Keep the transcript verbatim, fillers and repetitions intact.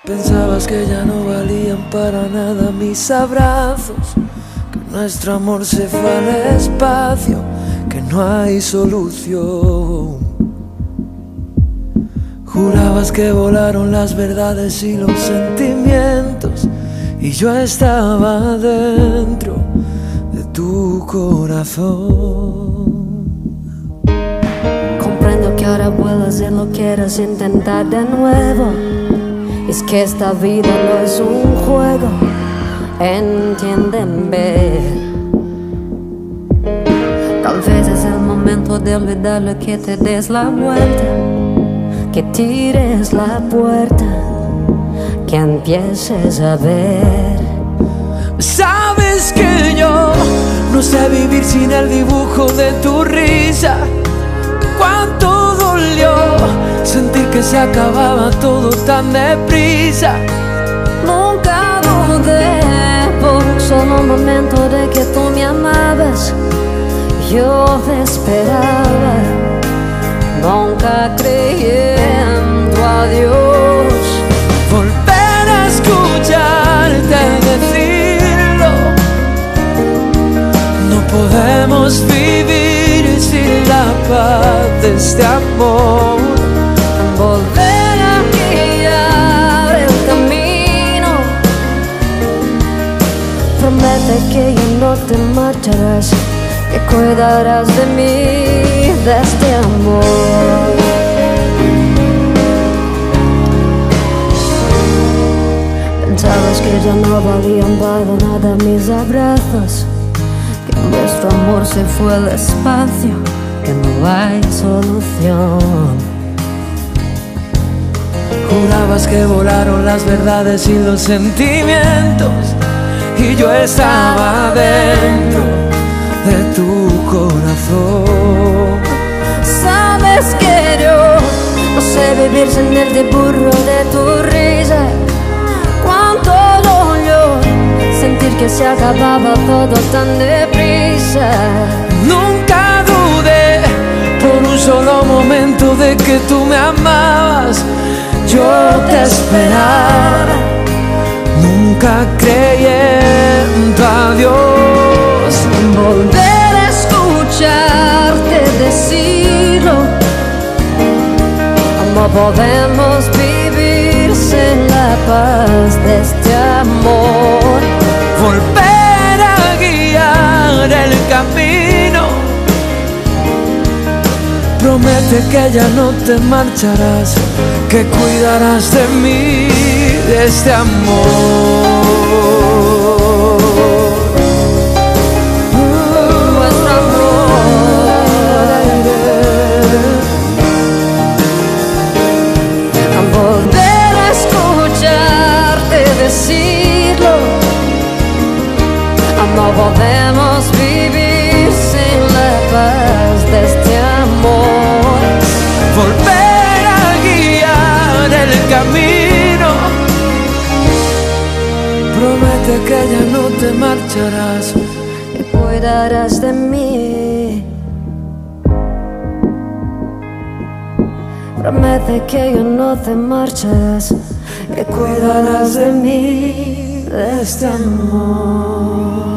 Pensabas que ya no valían para nada mis abrazos, que nuestro amor se fue al espacio, que no hay solución. Jurabas que volaron las verdades y los sentimientos, y yo estaba dentro de tu corazón. Comprendo que ahora vuelas y lo quieras intentar de nuevo. Es que esta vida no es un juego, entiéndeme. Tal vez es el momento de olvidarlo, que te des la vuelta, que tires la puerta, que empieces a ver. Sabes que yo no sé vivir sin el dibujo de tu risa. Cuánto dolió sentir que se acababa todo tan deprisa. Nunca dudé por un solo momento de que tú me amabas. Yo te esperaba, nunca creyendo a Dios. Volver a escucharte decirlo, no podemos vivir sin la paz de este amor. Volver a guiar el camino. Promete que ya no te marcharás, que cuidarás de mí, de este amor. Pensabas que ya no valían para nada mis abrazos, que nuestro amor se fue al espacio, que no hay solución. Jurabas que volaron las verdades y los sentimientos, y yo estaba dentro de tu corazón. Sabes que yo no sé vivir sin el dibujo de tu risa. Cuánto dolió sentir que se acababa todo tan deprisa. Nunca dudé por un solo momento de que tú me amabas. Yo te esperaba, nunca creyendo a Dios. Volver a escucharte decirlo, no podemos vivir sin la paz de este amor. Volver a guiar el camino. Promete que ya no te marcharás, que cuidarás de mí, de este amor. Nuestro amor. Volver a escucharte decirlo, no podemos vivir sin la paz de este amor. Volver a guiar el camino. Promete que ya no te marcharás, que cuidarás de mí. Promete que ya no te marcharás, que cuidarás de mí, de este amor.